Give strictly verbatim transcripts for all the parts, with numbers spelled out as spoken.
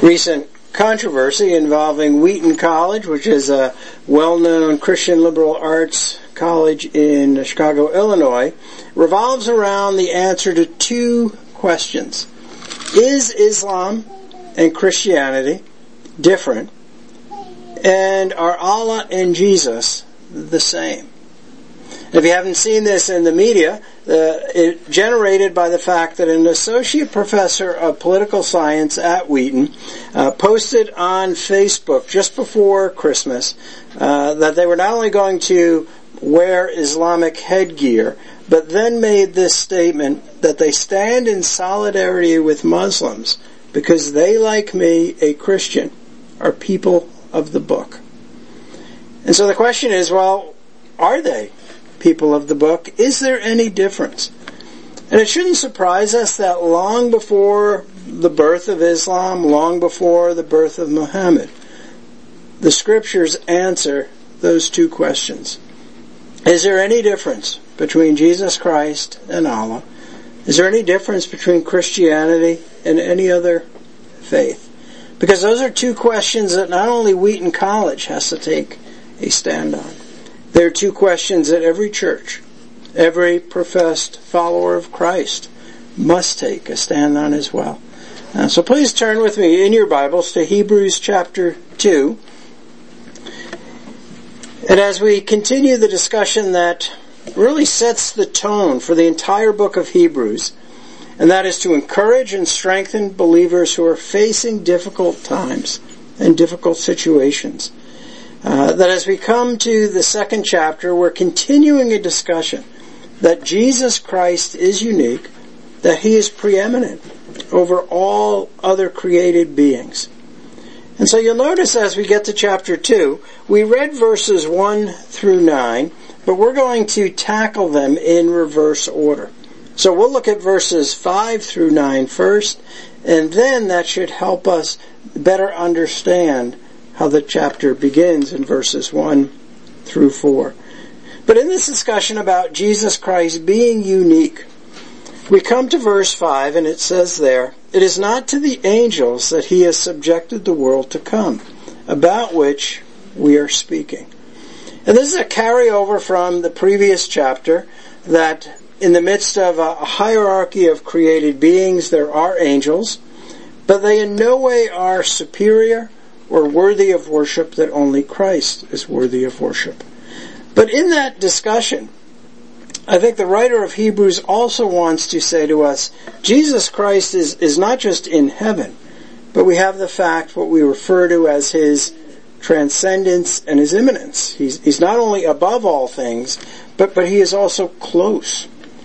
recent controversy involving Wheaton College, which is a well-known Christian liberal arts college in Chicago, Illinois, revolves around the answer to two questions. Is Islam and Christianity different? And are Allah and Jesus the same? If you haven't seen this in the media, uh, it generated by the fact that an associate professor of political science at Wheaton uh, posted on Facebook just before Christmas uh, that they were not only going to wear Islamic headgear, but then made this statement that they stand in solidarity with Muslims because they, like me, a Christian, are people of the book. And so the question is, well, are they people of the book? Is there any difference? And it shouldn't surprise us that long before the birth of Islam, long before the birth of Muhammad, the scriptures answer those two questions. Is there any difference between Jesus Christ and Allah? Is there any difference between Christianity and any other faith? Because those are two questions that not only Wheaton College has to take a stand on. There are two questions that every church, every professed follower of Christ must take a stand on as well. Uh, so please turn with me in your Bibles to Hebrews chapter two. And as we continue the discussion that really sets the tone for the entire book of Hebrews, and that is to encourage and strengthen believers who are facing difficult times and difficult situations. Uh, that as we come to the second chapter, we're continuing a discussion that Jesus Christ is unique, that He is preeminent over all other created beings. And so you'll notice as we get to chapter two, we read verses one through nine, but we're going to tackle them in reverse order. So we'll look at verses five through nine first, and then that should help us better understand how the chapter begins in verses one through four. But in this discussion about Jesus Christ being unique, we come to verse five, and it says there, "It is not to the angels that He has subjected the world to come, about which we are speaking." And this is a carryover from the previous chapter, that in the midst of a hierarchy of created beings, there are angels, but they in no way are superior or worthy of worship, that only Christ is worthy of worship. But in that discussion, I think the writer of Hebrews also wants to say to us, Jesus Christ is, is not just in heaven, but we have the fact, what we refer to as His transcendence and His immanence. He's, he's not only above all things, but, but He is also close.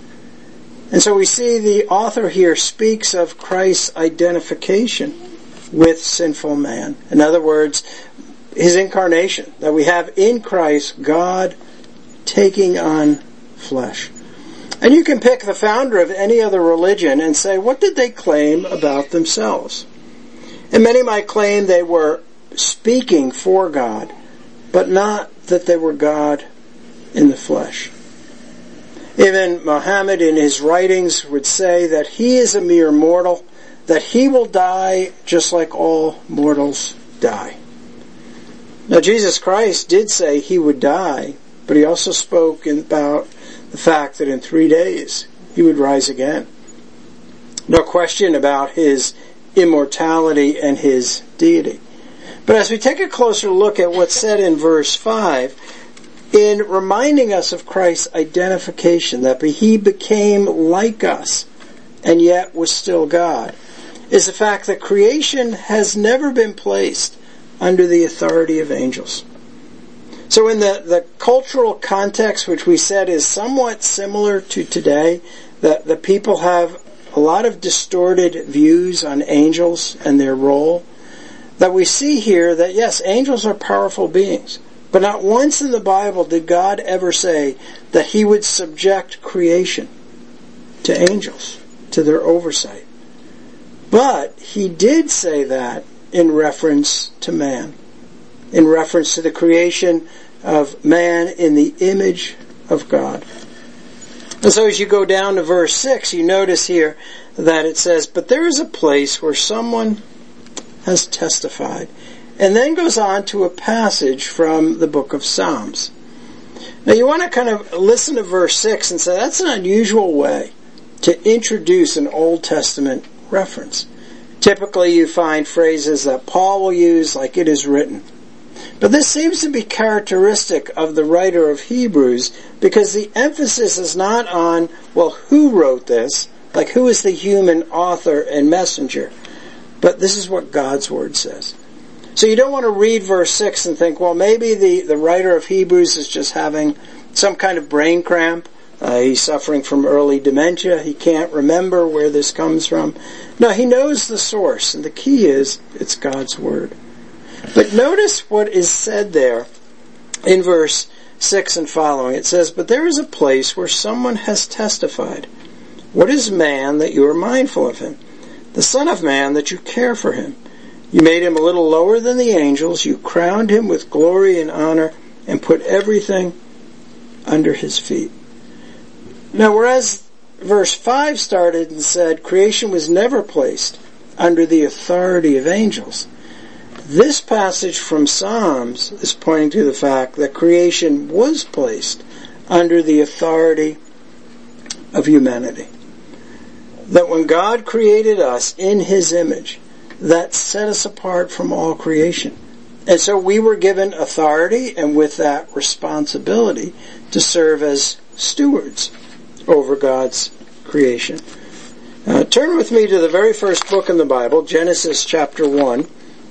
And so we see the author here speaks of Christ's identification with sinful man. In other words, His incarnation, that we have in Christ God taking on flesh. And you can pick the founder of any other religion and say, what did they claim about themselves? And many might claim they were speaking for God, but not that they were God in the flesh. Even Muhammad in his writings would say that he is a mere mortal, that he will die just like all mortals die. Now Jesus Christ did say He would die, but He also spoke about the fact that in three days He would rise again. No question about His immortality and His deity. But as we take a closer look at what's said in verse five, in reminding us of Christ's identification, that He became like us and yet was still God, is the fact that creation has never been placed under the authority of angels. So in the, the cultural context, which we said is somewhat similar to today, that the people have a lot of distorted views on angels and their role, that we see here that yes, angels are powerful beings, but not once in the Bible did God ever say that He would subject creation to angels, to their oversight. But He did say that in reference to man, in reference to the creation of man in the image of God. And so as you go down to verse six, you notice here that it says, "But there is a place where someone has testified. And then goes on to a passage from the book of Psalms. Now you want to kind of listen to verse six and say, that's an unusual way to introduce an Old Testament reference. Typically you find phrases that Paul will use, like it is written. But this seems to be characteristic of the writer of Hebrews, because the emphasis is not on, well, who wrote this, like who is the human author and messenger, but this is what God's Word says. So you don't want to read verse six and think, well, maybe the, the writer of Hebrews is just having some kind of brain cramp. Uh, he's suffering from early dementia. He can't remember where this comes from. No, he knows the source, and the key is it's God's Word. But notice what is said there in verse six and following. It says, but there is a place where someone has testified. What is man that you are mindful of him? The Son of Man that you care for him. You made him a little lower than the angels. You crowned him with glory and honor and put everything under his feet. Now, whereas verse five started and said creation was never placed under the authority of angels, this passage from Psalms is pointing to the fact that creation was placed under the authority of humanity. That when God created us in His image, that set us apart from all creation. And so we were given authority, and with that responsibility to serve as stewards over God's creation. Uh, turn with me to the very first book in the Bible, Genesis chapter one.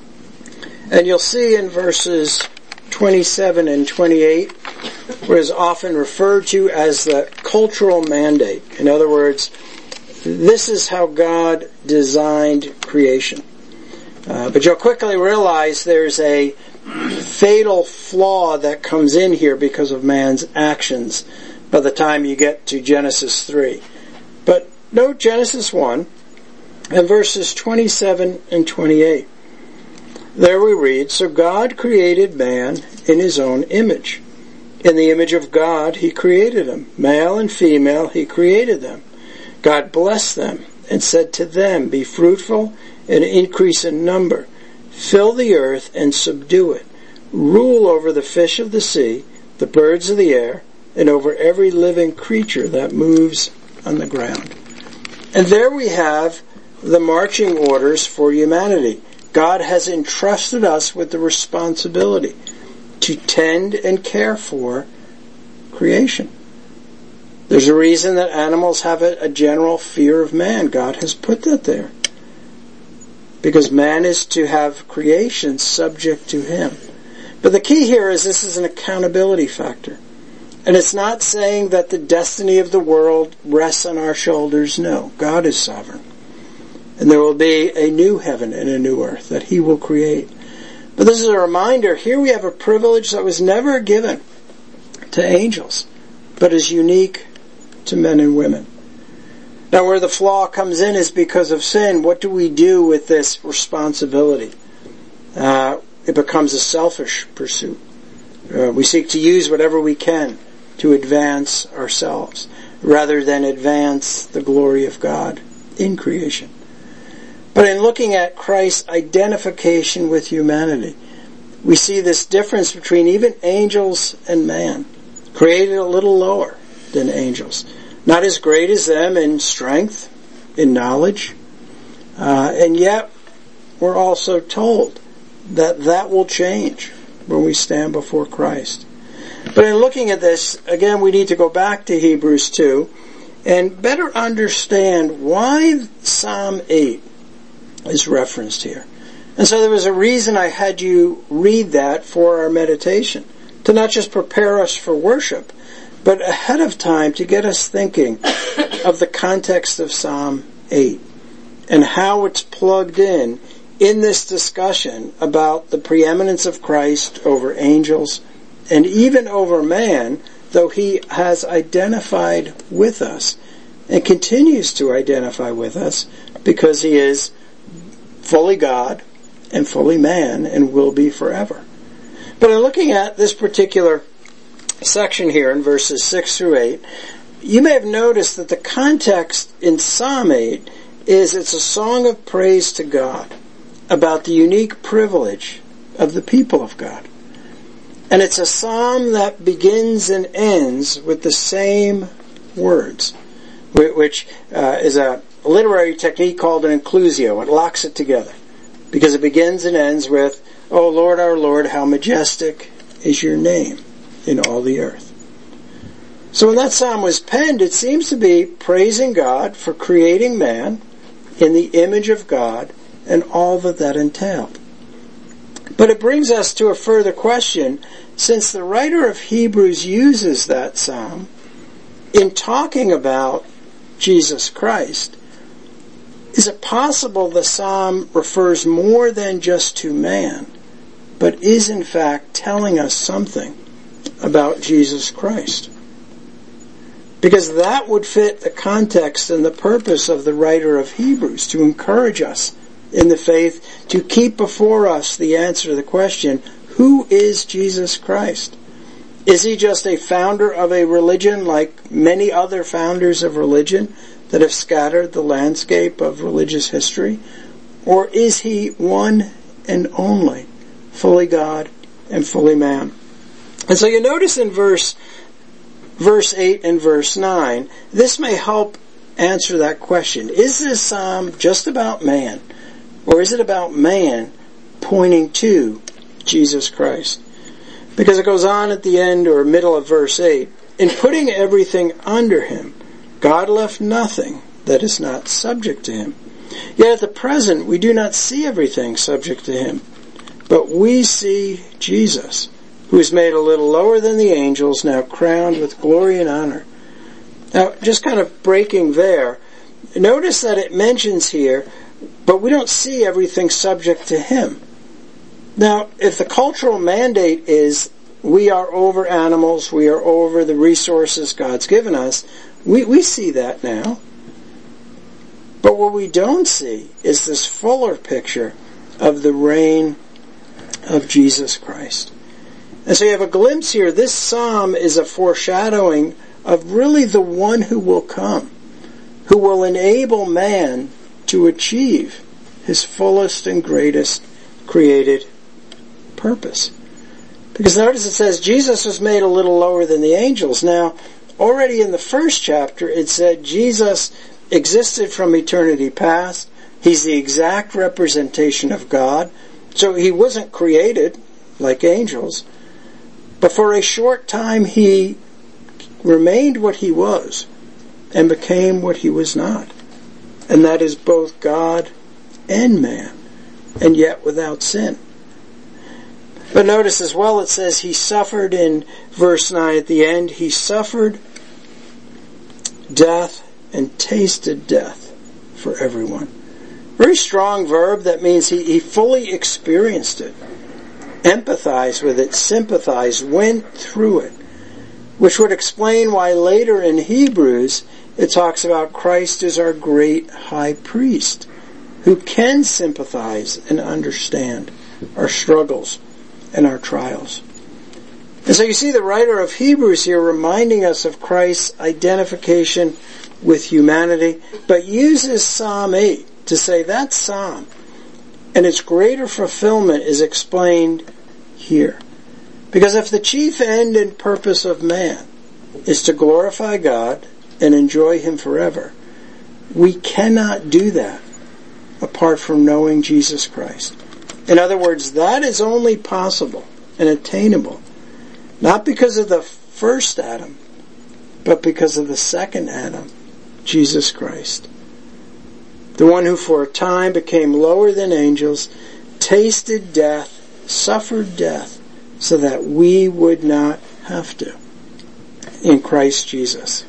And you'll see in verses twenty-seven and twenty-eight what is often referred to as the cultural mandate. In other words, this is how God designed creation. Uh, but you'll quickly realize there's a fatal flaw that comes in here because of man's actions by the time you get to Genesis three. But note Genesis one and verses twenty-seven and twenty-eight. There we read, so God created man in His own image. In the image of God He created him. Male and female He created them. God blessed them and said to them, be fruitful and increase in number. Fill the earth and subdue it. Rule over the fish of the sea, the birds of the air, and over every living creature that moves on the ground. And there we have the marching orders for humanity. God has entrusted us with the responsibility to tend and care for creation. There's a reason that animals have a, a general fear of man. God has put that there. Because man is to have creation subject to Him. But the key here is this is an accountability factor. And it's not saying that the destiny of the world rests on our shoulders. No, God is sovereign. And there will be a new heaven and a new earth that He will create. But this is a reminder, here we have a privilege that was never given to angels, but is unique to men and women. Now where the flaw comes in is because of sin. What do we do with this responsibility? Uh, it becomes a selfish pursuit. Uh, we seek to use whatever we can to advance ourselves, rather than advance the glory of God in creation. But in looking at Christ's identification with humanity, we see this difference between even angels and man, created a little lower than angels. Not as great as them in strength, in knowledge, uh, and yet we're also told that that will change when we stand before Christ. But in looking at this, again, we need to go back to Hebrews two and better understand why Psalm eight is referenced here. And so there was a reason I had you read that for our meditation, to not just prepare us for worship, but ahead of time to get us thinking of the context of Psalm eight and how it's plugged in in this discussion about the preeminence of Christ over angels and even over man, though He has identified with us and continues to identify with us because He is fully God and fully man and will be forever. But in looking at this particular section here in verses six through eight, you may have noticed that the context in Psalm eight is it's a song of praise to God. about the unique privilege of the people of God. And it's a psalm that begins and ends with the same words, which uh, is a literary technique called an inclusio. It locks it together because it begins and ends with, "O Lord, our Lord, how majestic is your name in all the earth." So when that psalm was penned, it seems to be praising God for creating man in the image of God and all that that entailed. But it brings us to a further question, since the writer of Hebrews uses that psalm in talking about Jesus Christ. Is it possible the psalm refers more than just to man, but is in fact telling us something about Jesus Christ? Because that would fit the context and the purpose of the writer of Hebrews, to encourage us in the faith, to keep before us the answer to the question, who is Jesus Christ? Is he just a founder of a religion like many other founders of religion that have scattered the landscape of religious history? Or is he one and only, fully God and fully man? And so you notice in verse verse eight and verse nine, this may help answer that question. Is this psalm just about man? Or is it about man pointing to Jesus Christ? Because it goes on at the end or middle of verse eight, in putting everything under him, God left nothing that is not subject to him. Yet at the present we do not see everything subject to him, but we see Jesus, who is made a little lower than the angels, now crowned with glory and honor. Now, just kind of breaking there, notice that it mentions here, but we don't see everything subject to him. Now, if the cultural mandate is we are over animals, we are over the resources God's given us, we, we see that now. But what we don't see is this fuller picture of the reign of Jesus Christ. And so you have a glimpse here. This psalm is a foreshadowing of really the one who will come, who will enable man to achieve his fullest and greatest created purpose. Because notice it says Jesus was made a little lower than the angels. Now, already in the first chapter it said Jesus existed from eternity past. He's the exact representation of God. So he wasn't created like angels. But for a short time he remained what he was and became what he was not. And that is both God and man, and yet without sin. But notice as well it says he suffered in verse nine at the end. He suffered death and tasted death for everyone. Very strong verb. That means he, he fully experienced it, empathized with it, sympathized, went through it. Which would explain why later in Hebrews it talks about Christ as our great high priest, who can sympathize and understand our struggles and our trials. And so you see the writer of Hebrews here reminding us of Christ's identification with humanity, but uses Psalm eight to say that psalm and its greater fulfillment is explained here. Because if the chief end and purpose of man is to glorify God and enjoy him forever, we cannot do that apart from knowing Jesus Christ. In other words, that is only possible and attainable, not because of the first Adam, but because of the second Adam, Jesus Christ. The one who for a time became lower than angels, tasted death, suffered death, so that we would not have to, in Christ Jesus.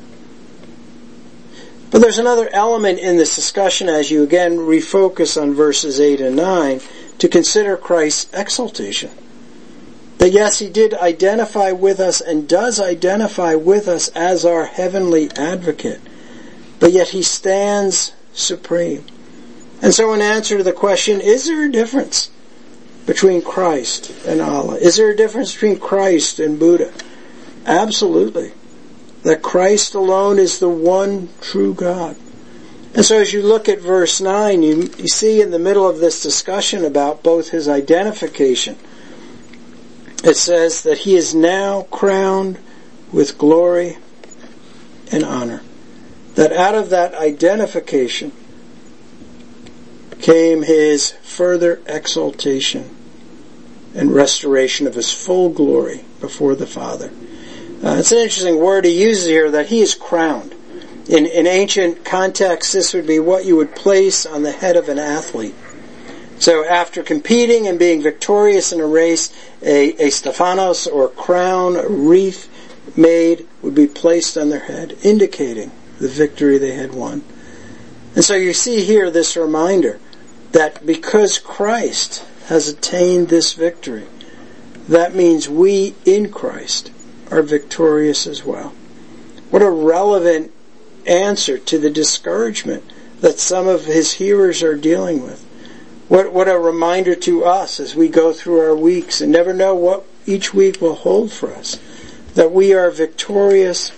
But there's another element in this discussion as you again refocus on verses eight and nine to consider Christ's exaltation. That yes, he did identify with us and does identify with us as our heavenly advocate, but yet he stands supreme. And so in answer to the question, is there a difference between Christ and Allah? Is there a difference between Christ and Buddha? Absolutely. That Christ alone is the one true God. And so as you look at verse nine, you, you see in the middle of this discussion about both his identification, it says that he is now crowned with glory and honor. That out of that identification came his further exaltation and restoration of his full glory before the Father. Uh, it's an interesting word he uses here, that he is crowned. In, in ancient context, this would be what you would place on the head of an athlete. So after competing and being victorious in a race, a, a Stephanos or crown, a wreath made would be placed on their head, indicating the victory they had won. And so you see here this reminder that because Christ has attained this victory, that means we in Christ are victorious as well. What a relevant answer to the discouragement that some of his hearers are dealing with. What, what a reminder to us as we go through our weeks and never know what each week will hold for us, that we are victorious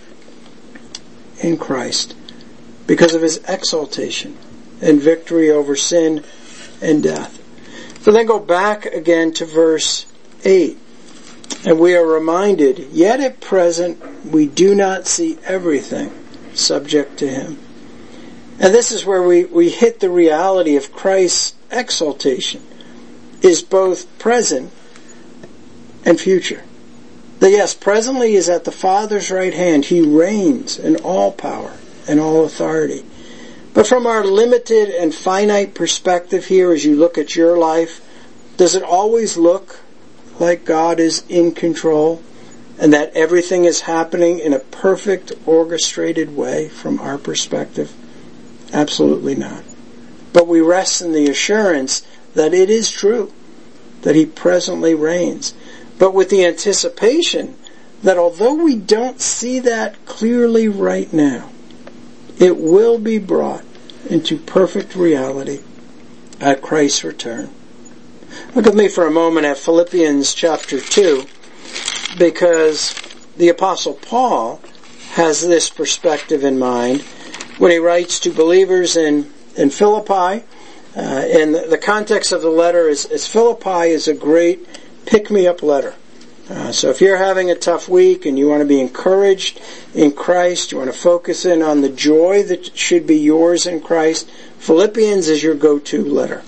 in Christ because of his exaltation and victory over sin and death. So then go back again to verse eight. And we are reminded, yet at present we do not see everything subject to him. And this is where we, we hit the reality of Christ's exaltation is both present and future. That yes, presently he is at the Father's right hand. He reigns in all power and all authority. But from our limited and finite perspective here, as you look at your life, does it always look like God is in control and that everything is happening in a perfect, orchestrated way from our perspective? Absolutely not. But we rest in the assurance that it is true, that he presently reigns. But with the anticipation that although we don't see that clearly right now, it will be brought into perfect reality at Christ's return. Look with me for a moment at Philippians chapter two, because the Apostle Paul has this perspective in mind when he writes to believers in, in Philippi. Uh, and the, the context of the letter is, is Philippi is a great pick-me-up letter. Uh, so if you're having a tough week and you want to be encouraged in Christ, you want to focus in on the joy that should be yours in Christ, Philippians is your go-to letter.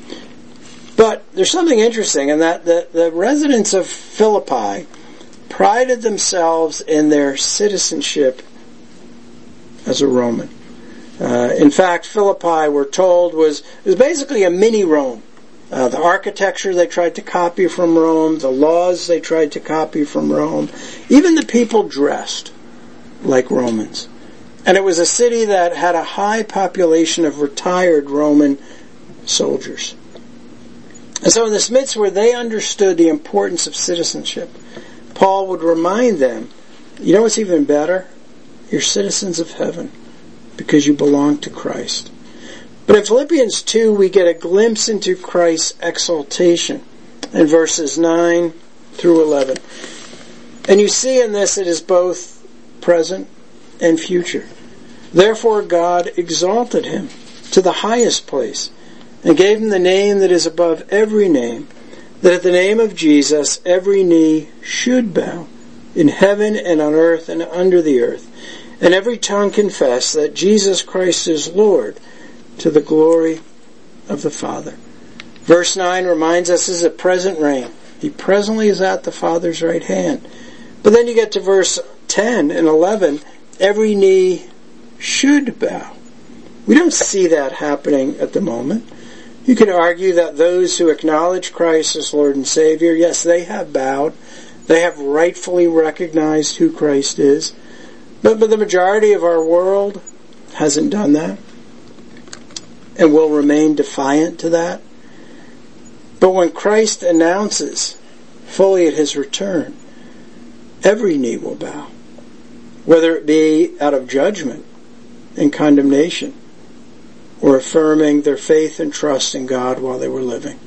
But there's something interesting in that the, the residents of Philippi prided themselves in their citizenship as a Roman. Uh, in fact, Philippi, we're told, was, was basically a mini Rome. Uh, the architecture they tried to copy from Rome, the laws they tried to copy from Rome, even the people dressed like Romans. And it was a city that had a high population of retired Roman soldiers. And so in this midst where they understood the importance of citizenship, Paul would remind them, you know what's even better? You're citizens of heaven because you belong to Christ. But in Philippians two, we get a glimpse into Christ's exaltation in verses nine through eleven. And you see in this it is both present and future. Therefore God exalted him to the highest place and gave him the name that is above every name, that at the name of Jesus every knee should bow in heaven and on earth and under the earth, and every tongue confess that Jesus Christ is Lord, to the glory of the Father. Verse nine reminds us this is a present reign. He presently is at the Father's right hand. But then you get to verse ten and eleven, every knee should bow. We don't see that happening at the moment. You could argue that those who acknowledge Christ as Lord and Savior, yes, they have bowed. They have rightfully recognized who Christ is. But, but the majority of our world hasn't done that and will remain defiant to that. But when Christ announces fully at his return, every knee will bow, whether it be out of judgment and condemnation or affirming their faith and trust in God while they were living.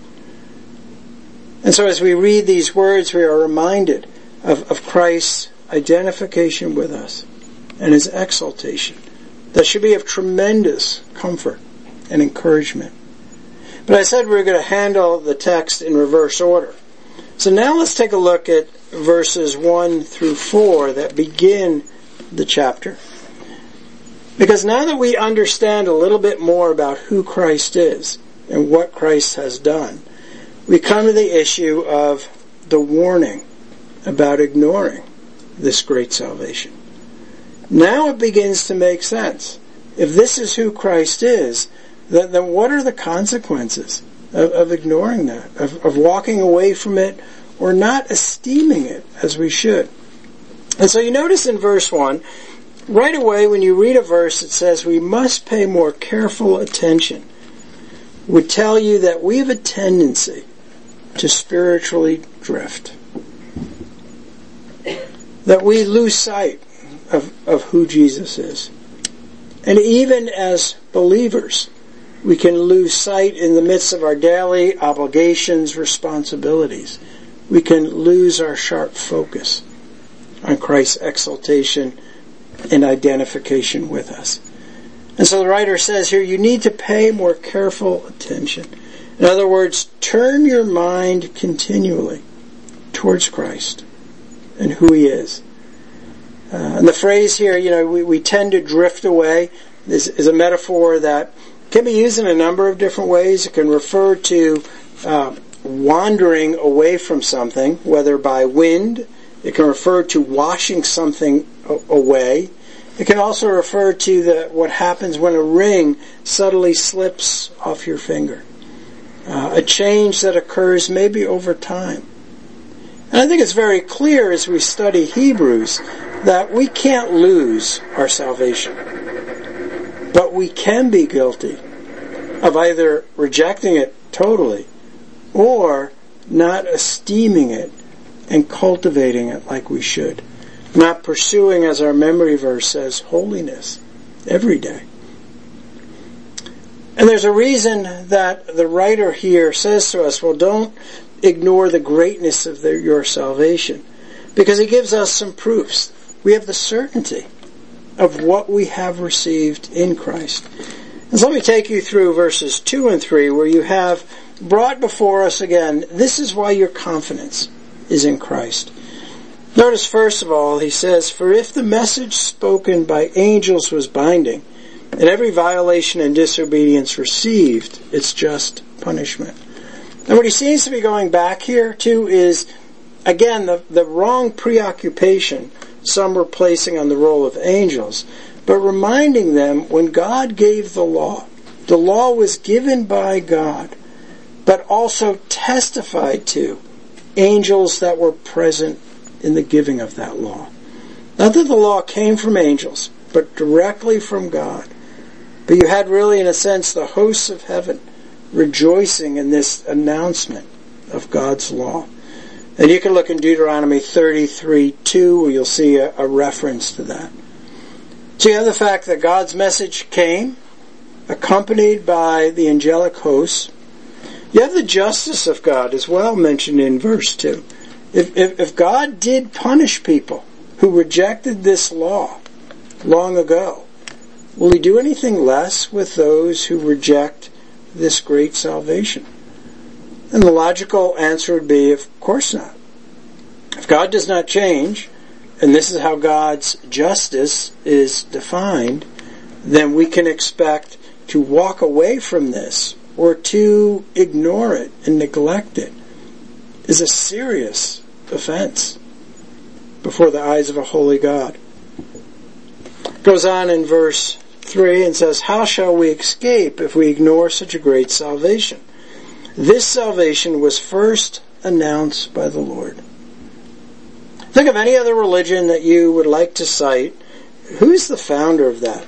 And so as we read these words, we are reminded of, of Christ's identification with us and his exaltation that should be of tremendous comfort and encouragement. But I said we were going to handle the text in reverse order. So now let's take a look at verses one through four that begin the chapter. Because now that we understand a little bit more about who Christ is and what Christ has done, we come to the issue of the warning about ignoring this great salvation. Now it begins to make sense. If this is who Christ is, then, then what are the consequences of, of ignoring that, of, of walking away from it, or not esteeming it as we should? And so you notice in verse one, right away when you read a verse, it says we must pay more careful attention. Would tell you that we have a tendency to spiritually drift. That we lose sight of, of who Jesus is. And even as believers, we can lose sight in the midst of our daily obligations, responsibilities. We can lose our sharp focus on Christ's exaltation and identification with us. And so the writer says here, you need to pay more careful attention. In other words, turn your mind continually towards Christ and who He is. Uh, and the phrase here, you know, we, we tend to drift away. This is a metaphor that can be used in a number of different ways. It can refer to uh, wandering away from something, whether by wind. It can refer to washing something a- away. It can also refer to the, what happens when a ring subtly slips off your finger. Uh, a change that occurs maybe over time. And I think it's very clear as we study Hebrews that we can't lose our salvation. But we can be guilty of either rejecting it totally or not esteeming it and cultivating it like we should. Not pursuing, as our memory verse says, holiness every day. And there's a reason that the writer here says to us, well, don't ignore the greatness of the, your salvation. Because he gives us some proofs. We have the certainty of what we have received in Christ. And so let me take you through verses two and three where you have brought before us again, this is why your confidence is in Christ. Notice first of all, he says, for if the message spoken by angels was binding, and every violation and disobedience received its just punishment. And what he seems to be going back here to is, again, the, the wrong preoccupation some were placing on the role of angels, but reminding them when God gave the law, the law was given by God, but also testified to angels that were present in the giving of that law. Not that the law came from angels, but directly from God. But you had really, in a sense, the hosts of heaven rejoicing in this announcement of God's law. And you can look in Deuteronomy thirty-three two, where you'll see a, a reference to that. So you have the fact that God's message came, accompanied by the angelic hosts. You have the justice of God as well mentioned in verse two. If, if, if God did punish people who rejected this law long ago, will He do anything less with those who reject this great salvation? And the logical answer would be, of course not. If God does not change, and this is how God's justice is defined, then we can expect to walk away from this or to ignore it and neglect it is a serious offense before the eyes of a holy God. It goes on in verse three and says, how shall we escape if we ignore such a great salvation? This salvation was first announced by the Lord. Think of any other religion that you would like to cite. Who's the founder of that?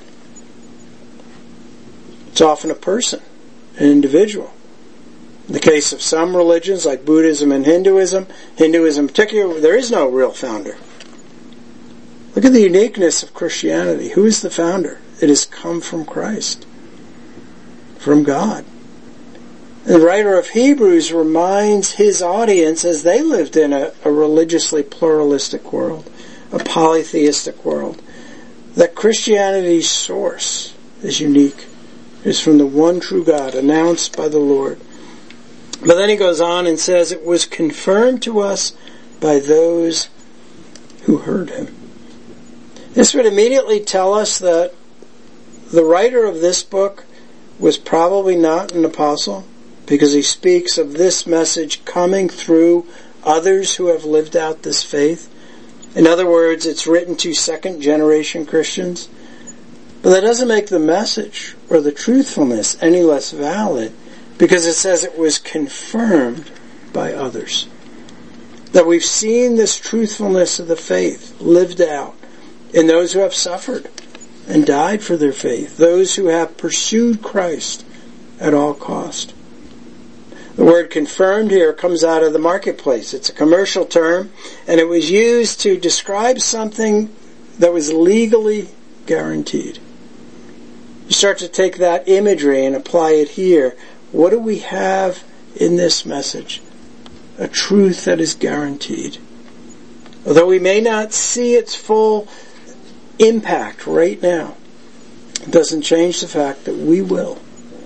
It's often a person, an individual. In the case of some religions like Buddhism and Hinduism, Hinduism in particular, there is no real founder. Look at the uniqueness of Christianity. Who is the founder? It has come from Christ, from God. The writer of Hebrews reminds his audience, as they lived in a, a religiously pluralistic world, a polytheistic world, that Christianity's source is unique. It's from the one true God, announced by the Lord. But then he goes on and says, it was confirmed to us by those who heard him. This would immediately tell us that the writer of this book was probably not an apostle, because he speaks of this message coming through others who have lived out this faith. In other words, it's written to second generation Christians. But that doesn't make the message or the truthfulness any less valid, because it says it was confirmed by others. That we've seen this truthfulness of the faith lived out in those who have suffered and died for their faith, those who have pursued Christ at all cost. The word confirmed here comes out of the marketplace. It's a commercial term, and it was used to describe something that was legally guaranteed. You start to take that imagery and apply it here. What do we have in this message? A truth that is guaranteed. Although we may not see its full impact right now, it doesn't change the fact that we will.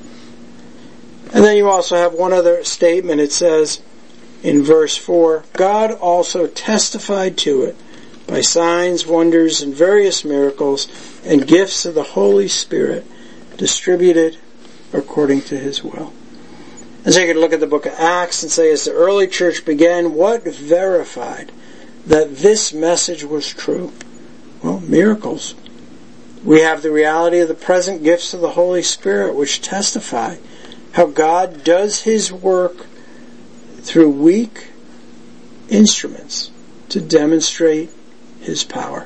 And then you also have one other statement. It says in verse four, God also testified to it by signs, wonders, and various miracles and gifts of the Holy Spirit distributed according to his will. And so you can look at the book of Acts and say, as the early church began, what verified that this message was true? Well, miracles. We have the reality of the present gifts of the Holy Spirit, which testify how God does his work through weak instruments to demonstrate his power.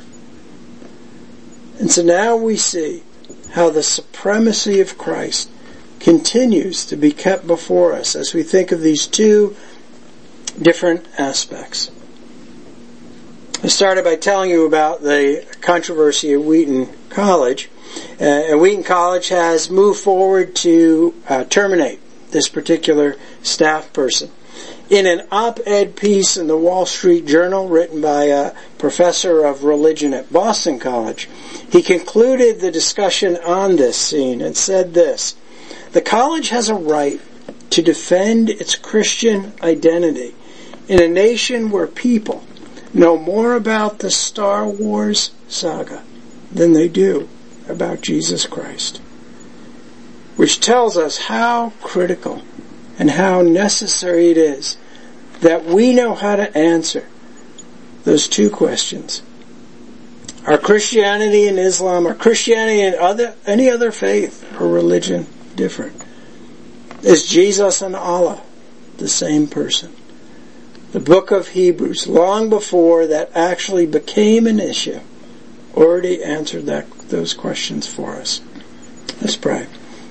And so now we see how the supremacy of Christ continues to be kept before us as we think of these two different aspects. I started by telling you about the controversy at Wheaton College. Uh, and Wheaton College has moved forward to uh, terminate this particular staff person. In an op-ed piece in the Wall Street Journal written by a professor of religion at Boston College, he concluded the discussion on this scene and said this: the college has a right to defend its Christian identity in a nation where people know more about the Star Wars saga than they do about Jesus Christ, which tells us how critical and how necessary it is that we know how to answer those two questions. Are Christianity and Islam, are Christianity and other, any other faith or religion different? Is Jesus and Allah the same person? The book of Hebrews, long before that actually became an issue, already answered that, those questions for us. Let's pray.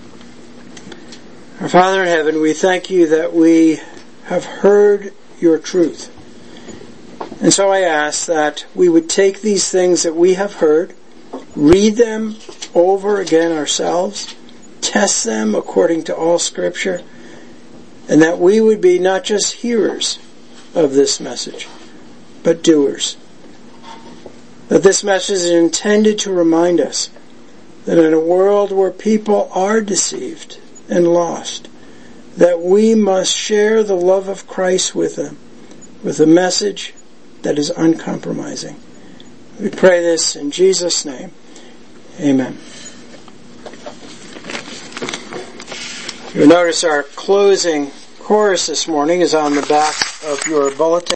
Our Father in heaven, we thank you that we have heard your truth. And so I ask that we would take these things that we have heard, read them over again ourselves, test them according to all Scripture, and that we would be not just hearers of this message, but doers. That this message is intended to remind us that in a world where people are deceived and lost, that we must share the love of Christ with them, with a message that is uncompromising. We pray this in Jesus' name. Amen. You'll notice our closing chorus this morning is on the back of your bulletin.